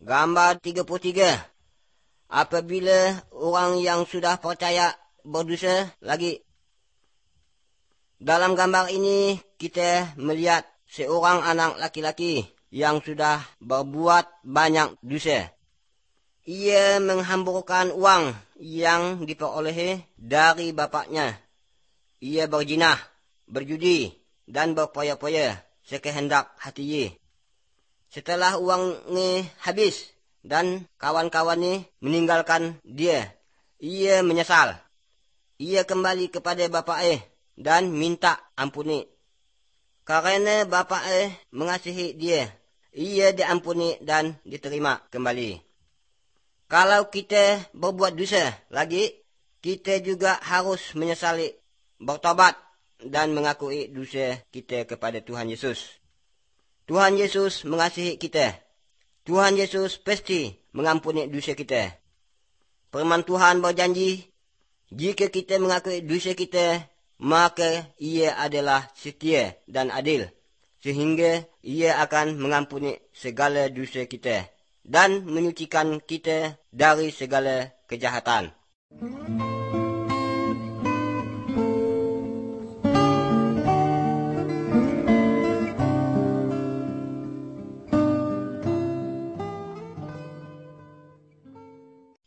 Gambar 33. Apabila orang yang sudah percaya berdosa lagi. Dalam gambar ini kita melihat seorang anak laki-laki yang sudah berbuat banyak dosa. Ia menghamburkan uang yang diperolehi dari bapaknya. Ia berzina, berjudi, dan berpoya-poya sekehendak hati ia. Setelah uangnya habis dan kawan-kawannya meninggalkan dia, ia menyesal. Ia kembali kepada bapaknya dan minta ampuni. Karena bapaknya mengasihi dia, ia diampuni dan diterima kembali. Kalau kita berbuat dosa lagi, kita juga harus menyesali, bertobat dan mengakui dosa kita kepada Tuhan Yesus. Tuhan Yesus mengasihi kita. Tuhan Yesus pasti mengampuni dosa kita. Firman Tuhan berjanji, jika kita mengakui dosa kita, maka ia adalah setia dan adil, sehingga ia akan mengampuni segala dosa kita dan menyucikan kita dari segala kejahatan.